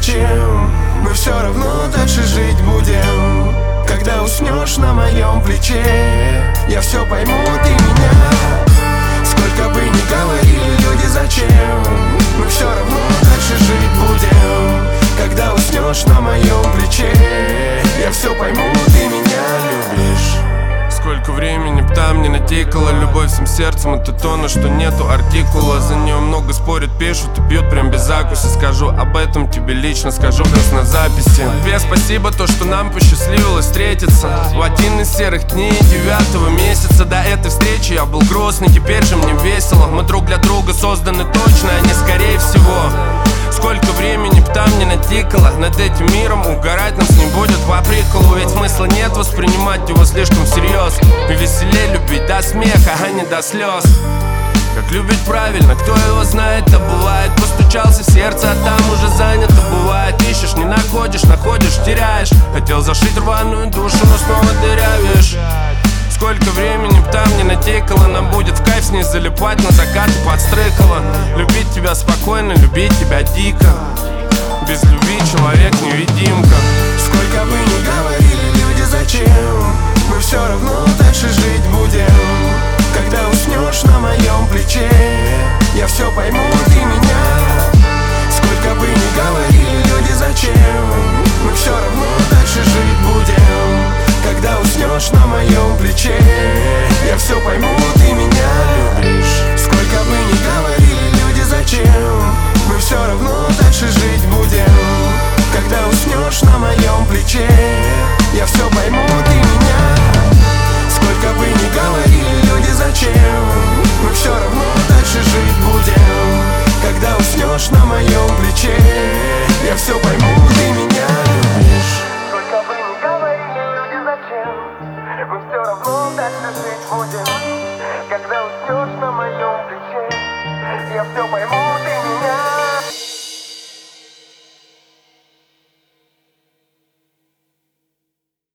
зачем? Мы все равно дальше жить будем. Когда уснешь на моем плече, я все пойму, ты меня. Сколько бы ни говорили люди зачем, мы все равно дальше жить будем. Когда уснешь на моем плече, я все пойму, ты меня любишь. Сколько времени б там не натикало, любовь всем сердцем, это то, на что нету артикула. За нее много спорят, пишут и бьют прям без закуси. Скажу об этом тебе лично, скажу как на записи. Тебе спасибо, то, что нам посчастливилось встретиться в один из серых дней 9-го месяца. До этой встречи я был грустный, теперь же мне весело. Мы друг для друга созданы точно, а не скорее всего. Сколько времени б там не натикало, над этим миром угорать нам с ним будет по приколу. Ведь смысла нет воспринимать его слишком всерьез. И веселее любить до смеха, а не до слез. Как любить правильно, кто его знает, да бывает. Постучался в сердце, а там уже занято бывает. Ищешь, не находишь, находишь, теряешь. Хотел зашить рваную душу, но снова дырявишь. Сколько времени б там не натекало, нам будет в кайф с ней залипать на закат и подстрыкало. Любить тебя спокойно, любить тебя дико. Без любви человек невидимка. Сколько бы ни говорили люди зачем, мы все равно дальше жить будем. Когда уснешь на моем плече, я все пойму, ты меня. Сколько бы ни говорили люди зачем, мы все равно дальше жить будем. Когда уснешь на моем плече, я все пойму, ты меня любишь. Сколько бы ни говорили люди зачем, мы все равно дальше жить будем. Когда уснешь на моем плече, я все пойму, ты меня. Сколько бы ни говорили люди зачем, мы все равно дальше жить будем. Когда уснешь на моем плече, я все пойму, ты меня любишь. Сколько бы ни говорили люди зачем, мы все равно дальше жить будем. Когда уснешь на моем плече, я все пойму.